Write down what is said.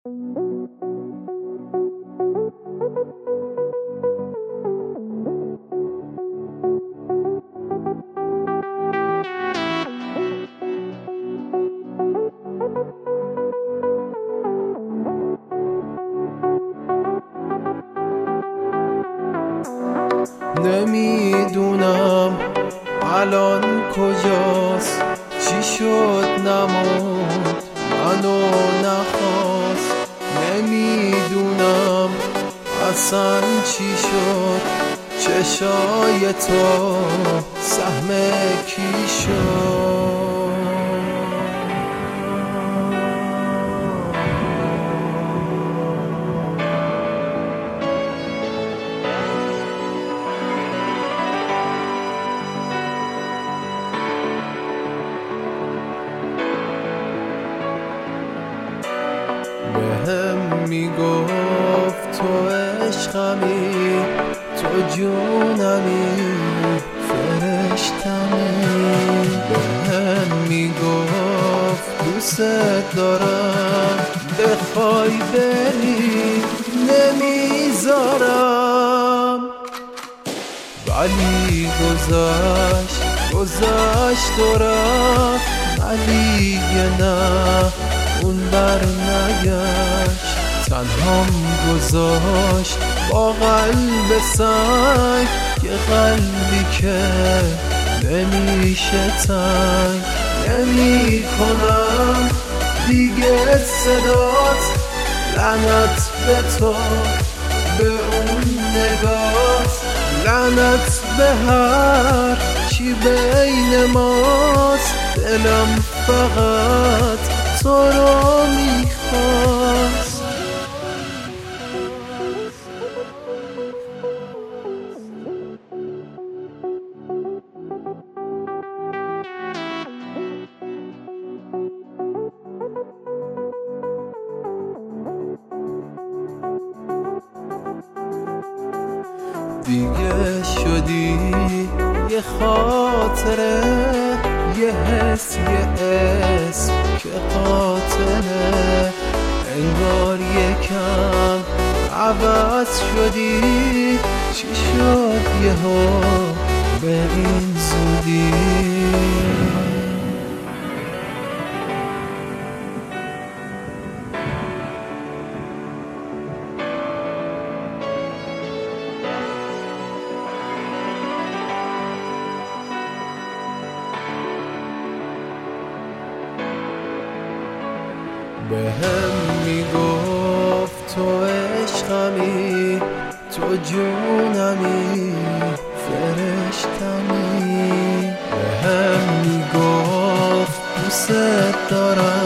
نمیدونم الان کجاست، چی شد نموند منو نخواست. نمیدونم اصلا چی شد، چشای تو سهم کی شد. بهم میگفت تو عشقمی، تو جونمی، فرشتمی. بهم میگفت دوست دارم، بخوای بری نمیذارم. ولی گذشت و رفت، ولی نه اون بر نگشت. تنهام گذاشت با قلب سنگ، یه قلبی که نمیشه تنگ. نمی کنم دیگه صدات، لعنت به تو، به اون نگات، لعنت به هر چی بین ماست. دلم فقط تو رو میخواست. دیگه شدی یه خاطره، یه حس، یه اسم که قاتله. انگار یکم عوض شدی، چی شد یهو به این زودی؟ بهم میگفت تو عشقمی، تو جونمی، فرشتمی. بهم میگفت دوست دارم،